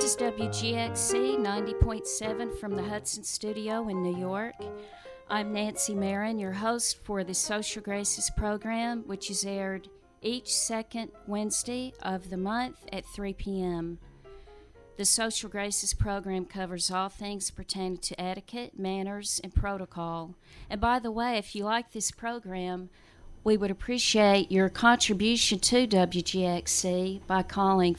is WGXC 90.7 from the Hudson Studio in New York. I'm Nancy Marin, your host for the Social Graces program, which is aired each second Wednesday of the month at 3 p.m. The Social Graces program covers all things pertaining to etiquette, manners, and protocol. And by the way, if you like this program, we would appreciate your contribution to WGXC by calling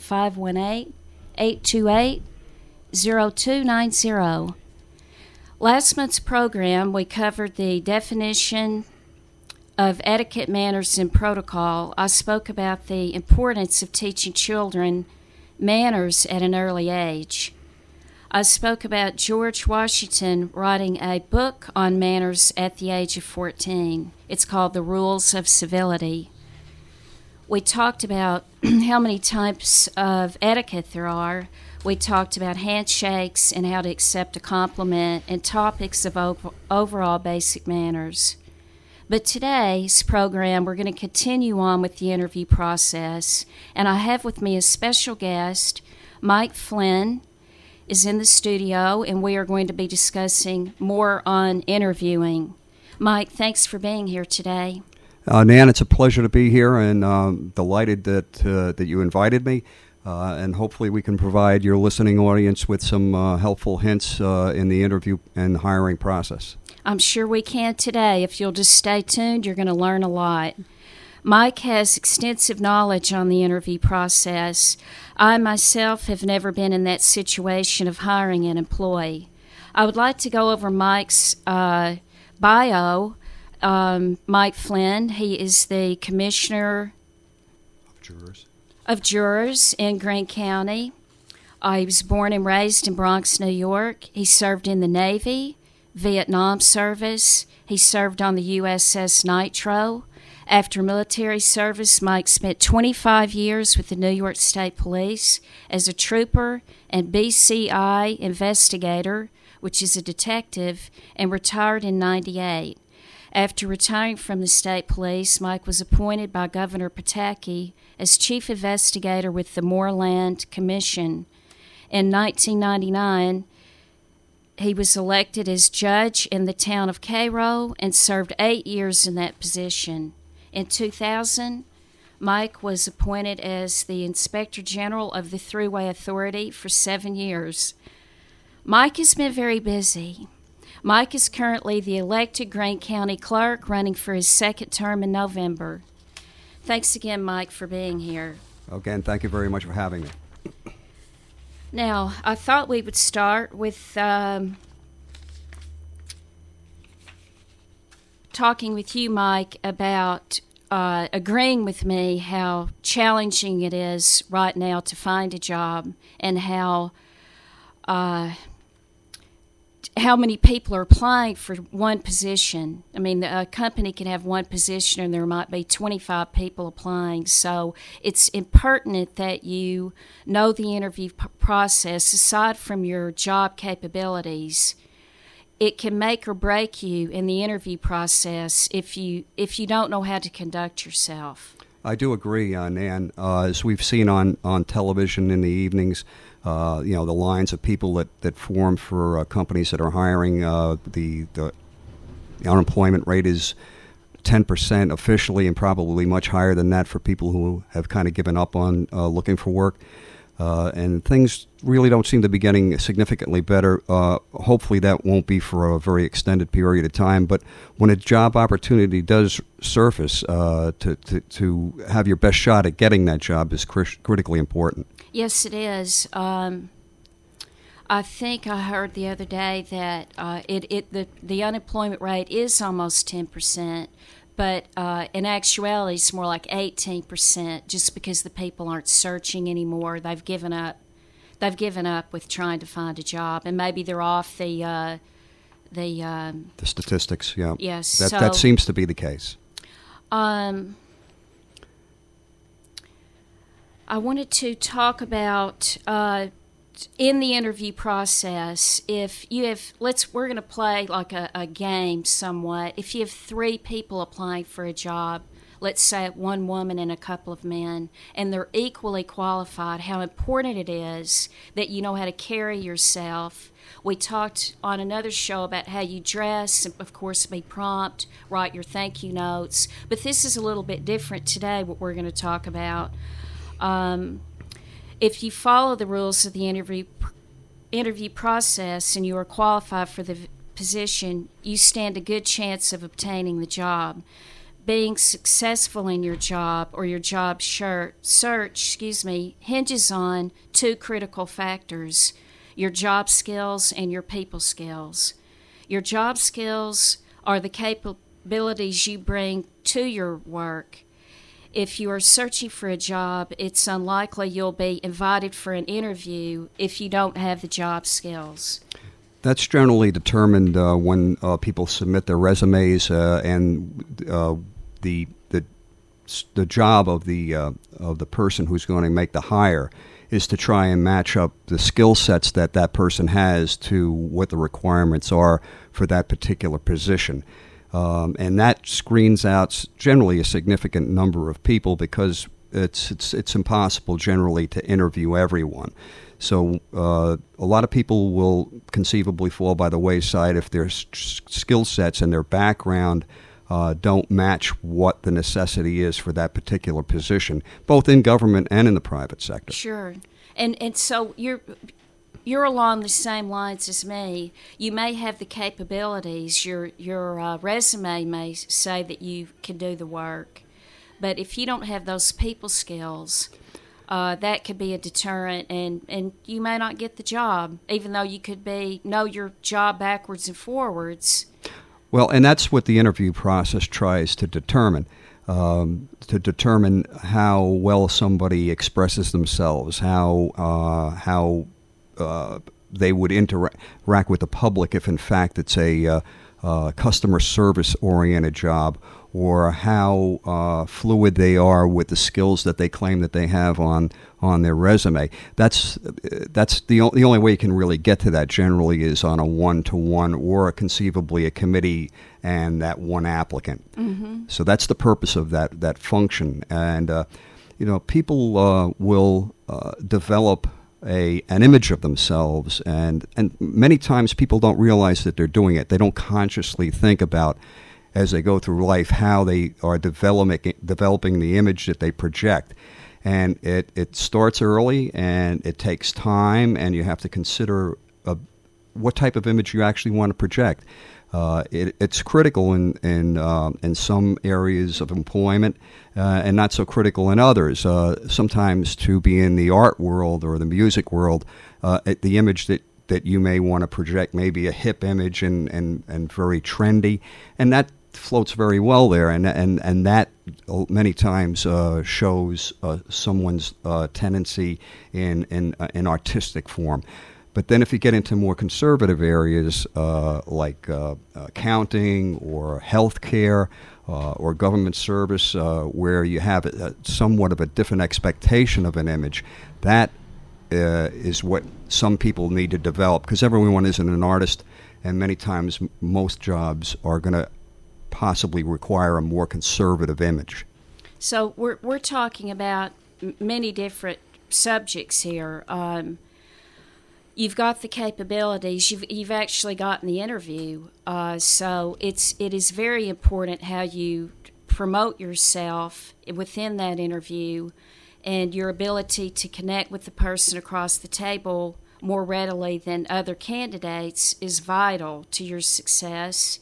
518-828-0290. Last month's program, we covered the definition of etiquette, manners, and protocol. I spoke about the importance of teaching children manners at an early age. I spoke about George Washington writing a book on manners at the age of 14. It's called The Rules of Civility. We talked about how many types of etiquette there are. We talked about handshakes and how to accept a compliment and topics of overall basic manners. But today's program, we're going to continue on with the interview process, and I have with me a special guest. Mike Flynn is in the studio, and we are going to be discussing more on interviewing. Mike, thanks for being here today. Nan, it's a pleasure to be here, and delighted that you invited me. And hopefully we can provide your listening audience with some helpful hints in the interview and hiring process. I'm sure we can today. If you'll just stay tuned, you're going to learn a lot. Mike has extensive knowledge on the interview process. I myself have never been in that situation of hiring an employee. I would like to go over Mike's bio. Mike Flynn, he is the Commissioner of Jurors in Greene County. He was born and raised in Bronx, New York. He served in the Navy, Vietnam service. He served on the USS Nitro. After military service, Mike spent 25 years with the New York State Police as a trooper and BCI investigator, which is a detective, and retired in '98. After retiring from the state police, Mike was appointed by Governor Pataki as chief investigator with the Moorland Commission. In 1999, he was elected as judge in the town of Cairo and served 8 years in that position. In 2000, Mike was appointed as the Inspector General of the Thruway Authority for 7 years. Mike has been very busy. Mike is currently the elected Greene County Clerk, running for his second term in November. Thanks again, Mike, for being here. Again, thank you very much for having me. Now, I thought we would start with talking with you, Mike, about agreeing with me how challenging it is right now to find a job and how many people are applying for one position. I mean, a company can have one position and there might be 25 people applying. So it's impertinent that you know the interview process. Aside from your job capabilities, it can make or break you in the interview process if you don't know how to conduct yourself. I do agree, Nan. As we've seen on television in the evenings, the lines of people that form for companies that are hiring, the unemployment rate is 10% officially, and probably much higher than that for people who have kind of given up on looking for work. And things really don't seem to be getting significantly better. Hopefully that won't be for a very extended period of time. But when a job opportunity does surface, to have your best shot at getting that job is critically important. Yes, it is. I think I heard the other day that the unemployment rate is almost 10%. But in actuality, it's more like 18%, just because the people aren't searching anymore. They've given up. They've given up with trying to find a job, and maybe they're off the statistics. Yeah. Yes. That seems to be the case. I wanted to talk about in the interview process, if you have, we're going to play like a game somewhat. If you have 3 people applying for a job, let's say one woman and a couple of men, and they're equally qualified, how important it is that you know how to carry yourself. We talked on another show about how you dress, of course, be prompt, write your thank you notes, but this is a little bit different today, what we're going to talk about. If you follow the rules of the interview process and you are qualified for the position, you stand a good chance of obtaining the job. Being successful in your job or your job search, hinges on two critical factors: your job skills and your people skills. Your job skills are the capabilities you bring to your work. If you are searching for a job, it's unlikely you'll be invited for an interview if you don't have the job skills. That's generally determined when people submit their resumes, and the job of the person who's going to make the hire is to try and match up the skill sets that person has to what the requirements are for that particular position. And that screens out generally a significant number of people because it's impossible generally to interview everyone. So a lot of people will conceivably fall by the wayside if their skill sets and their background don't match what the necessity is for that particular position, both in government and in the private sector. Sure. And so you're along the same lines as me. You may have the capabilities. Your resume may say that you can do the work. But if you don't have those people skills, that could be a deterrent, and you may not get the job, even though you could know your job backwards and forwards. Well, and that's what the interview process tries to determine how well somebody expresses themselves, how they would interact with the public if, in fact, it's a customer service-oriented job, or how fluid they are with the skills that they claim that they have on their resume. That's the only way you can really get to that generally is on a one-to-one or conceivably a committee and that one applicant. Mm-hmm. So that's the purpose of that function. And people will develop an image of themselves, and many times people don't realize that they're doing it. They don't consciously think about, as they go through life, how they are developing the image that they project. And it starts early, and it takes time, and you have to consider what type of image you actually want to project. It's critical in some areas of employment, and not so critical in others. Sometimes to be in the art world or the music world, the image that you may want to project may be a hip image and very trendy, and that floats very well there, and that many times shows someone's tendency in artistic form. But then if you get into more conservative areas like accounting or healthcare or government service, where you have somewhat of a different expectation of an image, that is what some people need to develop, because everyone isn't an artist, and many times most jobs are going to possibly require a more conservative image. So we're talking about many different subjects here. You've got the capabilities. You've actually gotten the interview. So it is very important how you promote yourself within that interview, and your ability to connect with the person across the table more readily than other candidates is vital to your success.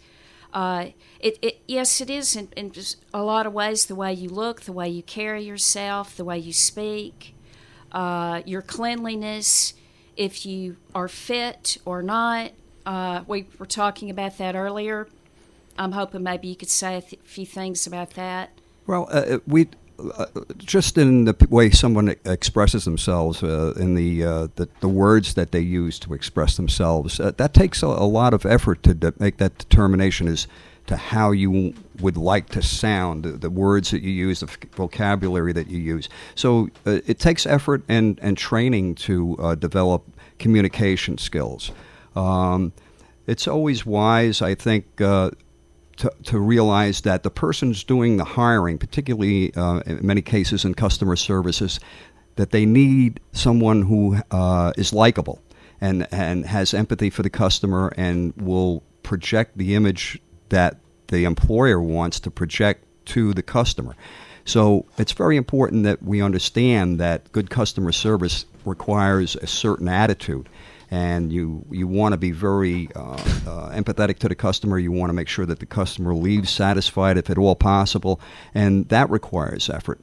Yes, it is in a lot of ways: the way you look, the way you carry yourself, the way you speak, your cleanliness, if you are fit or not. We were talking about that earlier. I'm hoping maybe you could say a few things about that. Well, just in the way someone expresses themselves, in the words that they use to express themselves, that takes a lot of effort to make that determination as to how you would like to sound, the words that you use, the vocabulary that you use. So it takes effort and training to develop communication skills. It's always wise, I think, to realize that the person's doing the hiring, particularly in many cases in customer services, that they need someone who is likable and has empathy for the customer and will project the image that the employer wants to project to the customer. So it's very important that we understand that good customer service requires a certain attitude. And you want to be very empathetic to the customer. You want to make sure that the customer leaves satisfied if at all possible, and that requires effort.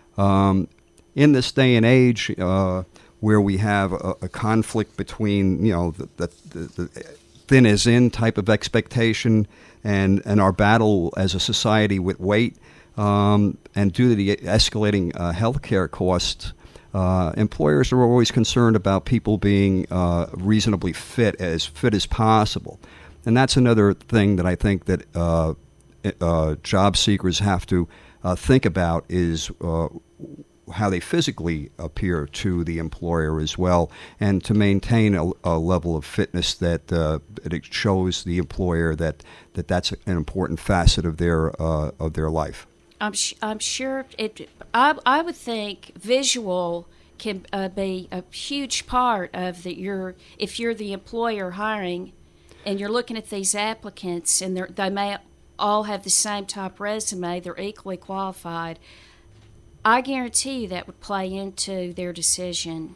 In this day and age, where we have a conflict between the thin as in type of expectation and our battle as a society with weight, and due to the escalating healthcare costs. Employers are always concerned about people being reasonably fit as possible. And that's another thing that I think that job seekers have to think about is how they physically appear to the employer as well, and to maintain a level of fitness that it shows the employer that that's an important facet of their life. I'm sure it. I would think visual can be a huge part of if you're the employer hiring, and you're looking at these applicants, and they may all have the same type resume, they're equally qualified. I guarantee you that would play into their decision.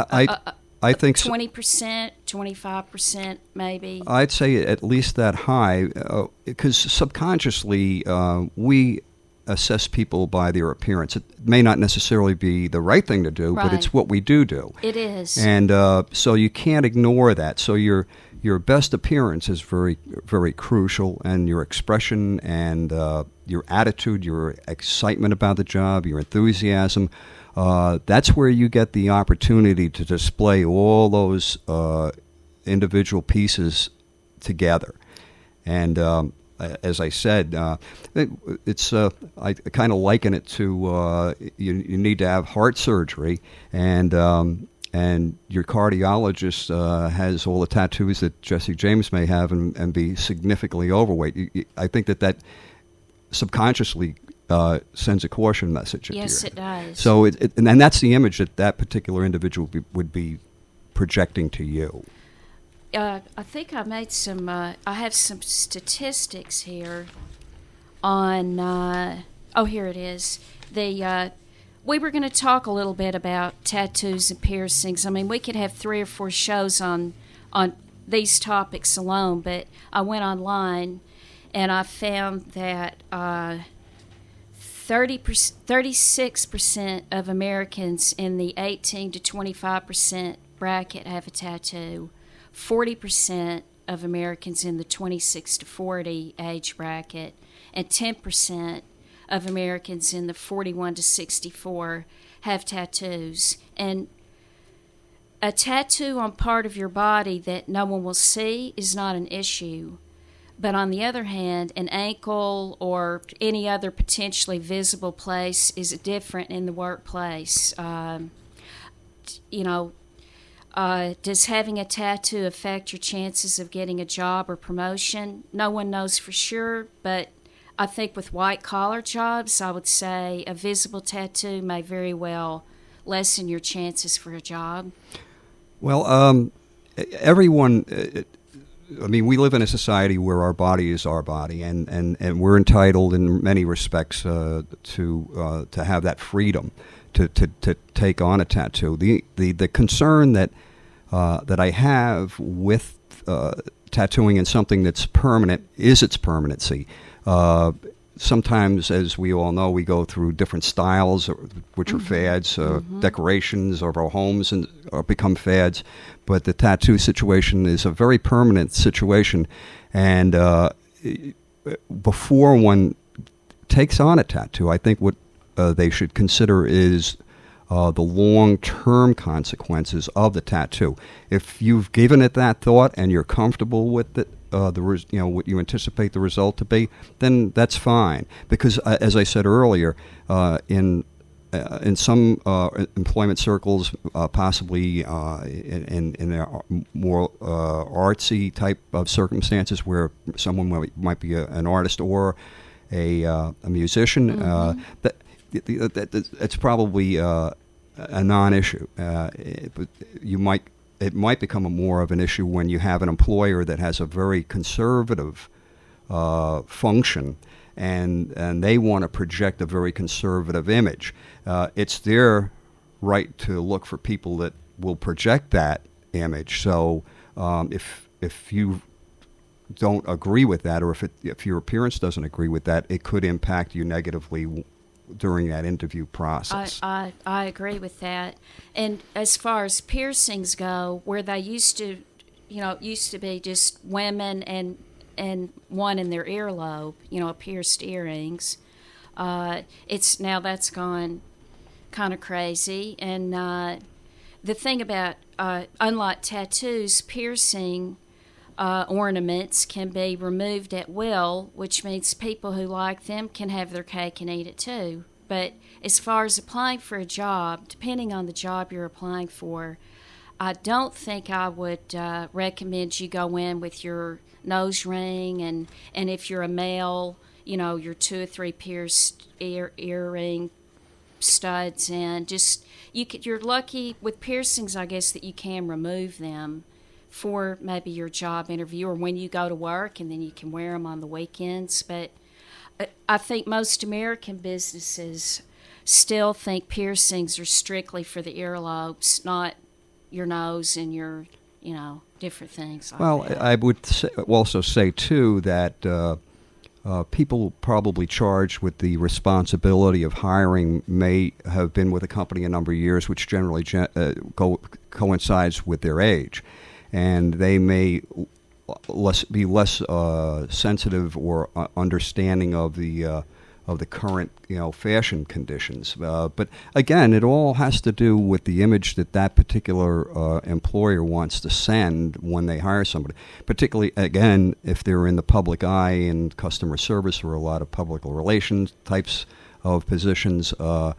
I think 20%, 25%, maybe. I'd say at least that high, because subconsciously we assess people by their appearance. It may not necessarily be the right thing to do, but it's what we do. It is. And so you can't ignore that. So your best appearance is very, very crucial, and your expression and your attitude, your excitement about the job, your enthusiasm, that's where you get the opportunity to display all those individual pieces together. And as I said, it's I kind of liken it to you need to have heart surgery, and your cardiologist has all the tattoos that Jesse James may have and be significantly overweight. I think that subconsciously sends a caution message. Yes, it does. So and that's the image that particular individual would be projecting to you. I think I made some. I have some statistics here on. Here it is. We were going to talk a little bit about tattoos and piercings. I mean, we could have 3 or 4 shows on these topics alone, but I went online and I found that 36% of Americans in the 18 to 25% bracket have a tattoo. 40% of Americans in the 26 to 40 age bracket, and 10% of Americans in the 41 to 64 have tattoos. And a tattoo on part of your body that no one will see is not an issue. But on the other hand, an ankle or any other potentially visible place is different in the workplace. Does having a tattoo affect your chances of getting a job or promotion? No one knows for sure, but I think with white-collar jobs, I would say a visible tattoo may very well lessen your chances for a job. Well, everyone... we live in a society where our body is our body, and we're entitled in many respects to have that freedom to take on a tattoo. The concern that I have with tattooing in something that's permanent is its permanency. Sometimes, as we all know, we go through different styles, which are fads. Decorations of our homes become fads. But the tattoo situation is a very permanent situation. And before one takes on a tattoo, I think what they should consider is the long-term consequences of the tattoo. If you've given it that thought and you're comfortable with it, what you anticipate the result to be, then that's fine. Because as I said earlier, in in some employment circles, possibly in their more artsy type of circumstances, where someone might be an artist or a musician, it's probably a non-issue. It might become more of an issue when you have an employer that has a very conservative function, and they want to project a very conservative image. It's their right to look for people that will project that image. So if you don't agree with that, or if your appearance doesn't agree with that, it could impact you negatively during that interview process. I agree with that. And as far as piercings go, where they used to be just women and one in their earlobe, pierced earrings. That's gone kind of crazy. And the thing about, unlike tattoos, piercing ornaments can be removed at will, which means people who like them can have their cake and eat it too. But as far as applying for a job, depending on the job you're applying for, I don't think I would recommend you go in with your nose ring, and if you're a male, your 2 or 3 pierced earring studs, and just you're lucky with piercings, I guess, that you can remove them for maybe your job interview or when you go to work, and then you can wear them on the weekends. But I think most American businesses still think piercings are strictly for the earlobes, not your nose and your, different things like that. I would also say, too, that people probably charged with the responsibility of hiring may have been with a company a number of years, which generally coincides with their age. And they may be less sensitive or understanding of the current fashion conditions. But again, it all has to do with the image that particular employer wants to send when they hire somebody. Particularly, again, if they're in the public eye in customer service or a lot of public relations types of positions,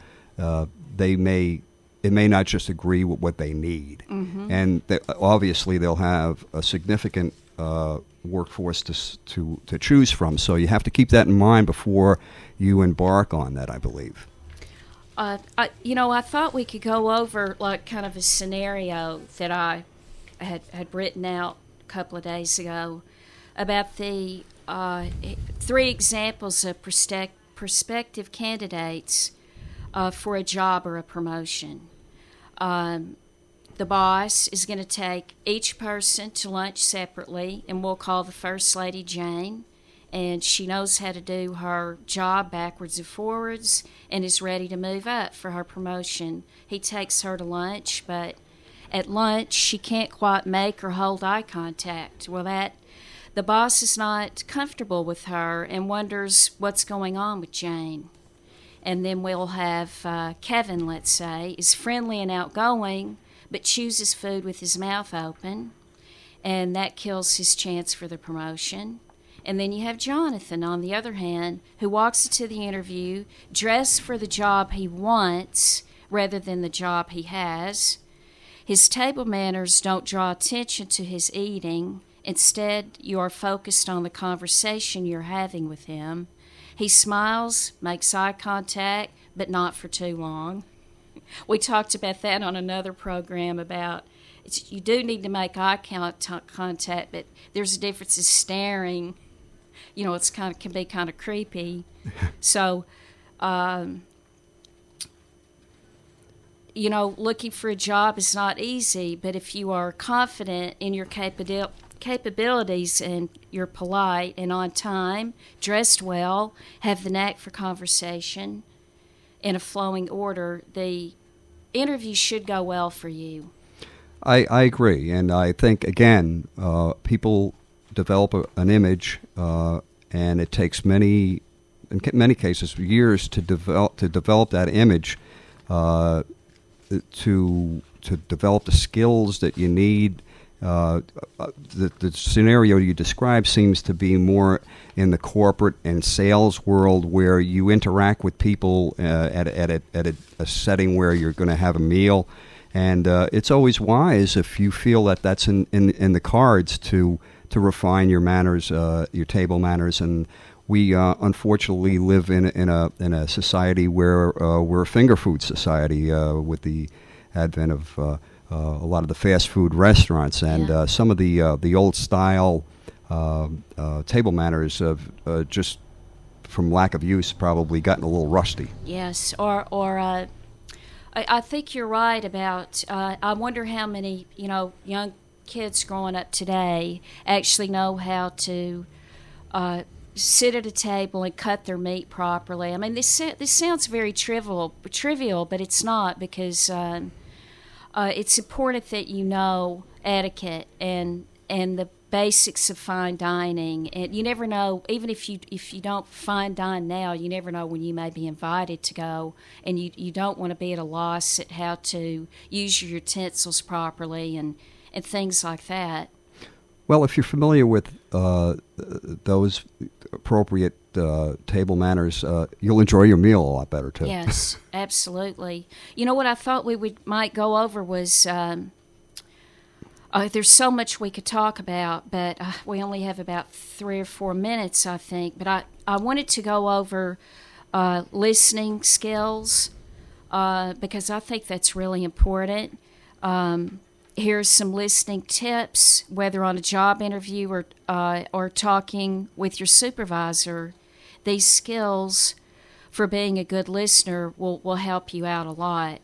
it may not just agree with what they need. Mm-hmm. And obviously they'll have a significant workforce to choose from. So you have to keep that in mind before you embark on that, I believe. I thought we could go over like kind of a scenario that I had written out a couple of days ago about the 3 examples of prospective candidates for a job or a promotion. The boss is going to take each person to lunch separately, and we'll call the First Lady Jane, and she knows how to do her job backwards and forwards and is ready to move up for her promotion. He takes her to lunch, but at lunch she can't quite make or hold eye contact. The boss is not comfortable with her and wonders what's going on with Jane. And then we'll have Kevin, let's say, is friendly and outgoing, but chooses food with his mouth open, and that kills his chance for the promotion. And then you have Jonathan, on the other hand, who walks into the interview dressed for the job he wants rather than the job he has. His table manners don't draw attention to his eating. Instead, you are focused on the conversation you're having with him. He smiles, makes eye contact, but not for too long. We talked about that on another program about you do need to make eye contact, but there's a difference in staring. It's can be kind of creepy. So, looking for a job is not easy, but if you are confident in your capabilities and you're polite and on time, dressed well, have the knack for conversation in a flowing order, the interview should go well for you. I agree, and I think, again, people develop an image, and it takes in many cases, years to develop that image, to develop the skills that you need the scenario you described seems to be more in the corporate and sales world, where you interact with people at a setting where you're going to have a meal, and it's always wise, if you feel that that's in the cards, to refine your manners, your table manners. And we unfortunately live in a society where we're a finger food society, with the advent of a lot of the fast food restaurants, and some of the old style table manners have just, from lack of use, probably gotten a little rusty. Yes, or I think you're right about. I wonder how many young kids growing up today actually know how to sit at a table and cut their meat properly. I mean, this sounds very trivial, but it's not, because it's important that you know etiquette and the basics of fine dining. And you never know, even if you don't fine dine now, you never know when you may be invited to go, and you don't want to be at a loss at how to use your utensils properly and things like that. Well, if you're familiar with those appropriate table manners, you'll enjoy your meal a lot better, too. Yes, absolutely. You know what I thought we might go over was, there's so much we could talk about, but we only have about 3 or 4 minutes, I think. But I wanted to go over listening skills, because I think that's really important. Here's some listening tips, whether on a job interview or talking with your supervisor. These skills for being a good listener will help you out a lot.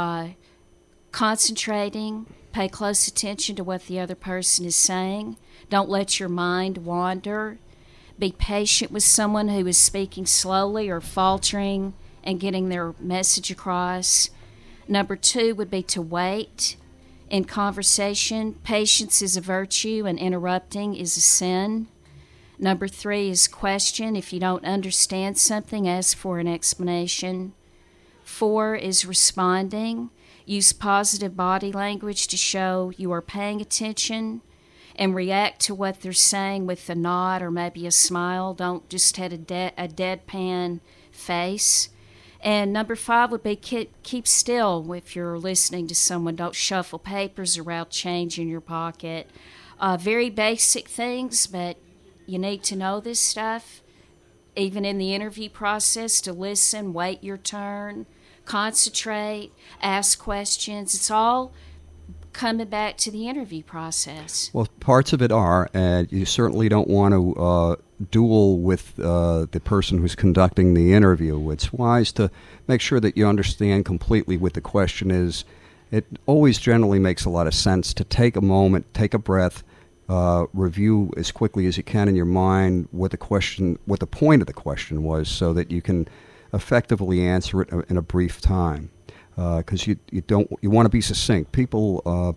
Concentrating, pay close attention to what the other person is saying. Don't let your mind wander. Be patient with someone who is speaking slowly or faltering and getting their message across. Number 2 would be to wait. In conversation, patience is a virtue and interrupting is a sin. Number 3 is question. If you don't understand something, ask for an explanation. 4 is responding. Use positive body language to show you are paying attention, and react to what they're saying with a nod or maybe a smile. Don't just have a deadpan face. And number 5 would be keep still if you're listening to someone. Don't shuffle papers around, change in your pocket. Very basic things, but you need to know this stuff, even in the interview process, to listen, wait your turn, concentrate, ask questions. It's all coming back to the interview process. Well, parts of it are, and you certainly don't want to duel with the person who's conducting the interview. It's wise to make sure that you understand completely what the question is. It always generally makes a lot of sense to take a moment, take a breath, review as quickly as you can in your mind what the point of the question was, so that you can effectively answer it in a brief time. Because you want to be succinct. People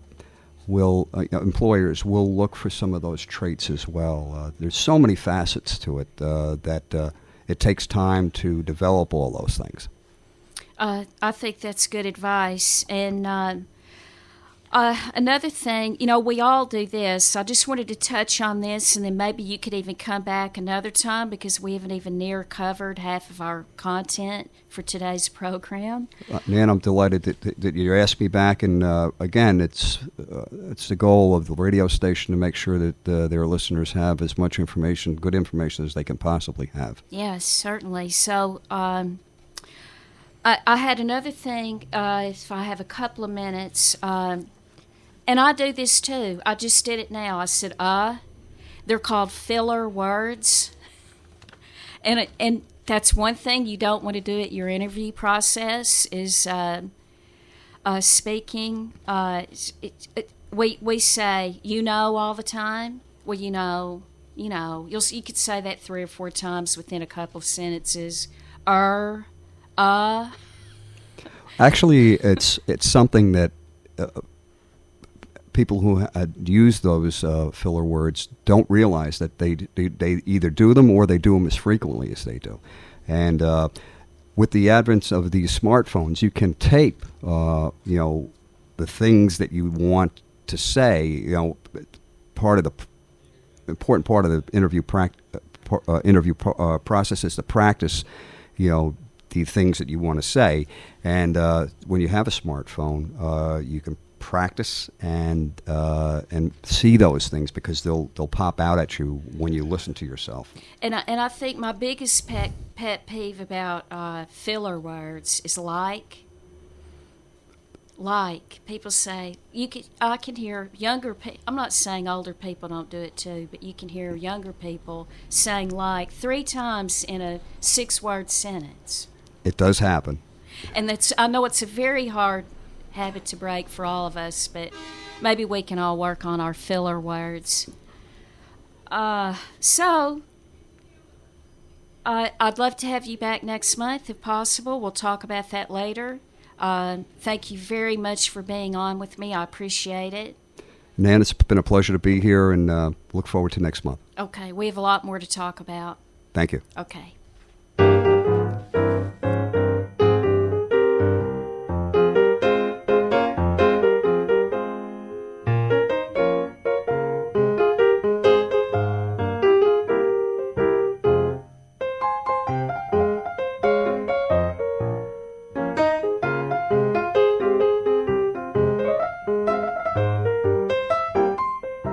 employers will look for some of those traits as well. There's so many facets to it that it takes time to develop all those things. I think that's good advice. And another thing, we all do this. I just wanted to touch on this, and then maybe you could even come back another time, because we haven't even near covered half of our content for today's program. Nan, I'm delighted that you asked me back. And again, it's the goal of the radio station to make sure that their listeners have as much information, good information, as they can possibly have. Yes, certainly. So I had another thing, if I have a couple of minutes. And I do this too. I just did it now. I said, they're called filler words. And that's one thing you don't want to do at your interview process is speaking. We say, all the time. Well, you could say that 3 or 4 times within a couple of sentences. Actually, it's something that people who use those filler words don't realize that they either do them or they do them as frequently as they do. And with the advent of these smartphones, you can tape, the things that you want to say, part of the important part of the interview process is to practice, the things that you want to say. And when you have a smartphone, you can practice and see those things because they'll pop out at you when you listen to yourself. And I think my biggest pet peeve about filler words is like. People say I can hear younger people. I'm not saying older people don't do it too, but you can hear younger people saying like 3 times in a 6-word sentence. It does happen, and I know it's a very hard habit to break for all of us, but maybe we can all work on our filler words. So I'd love to have you back next month if possible. We'll talk about that later. Thank you very much for being on with me. I appreciate it. Nan, it's been a pleasure to be here, and look forward to next month. Okay, we have a lot more to talk about. Thank you. Okay.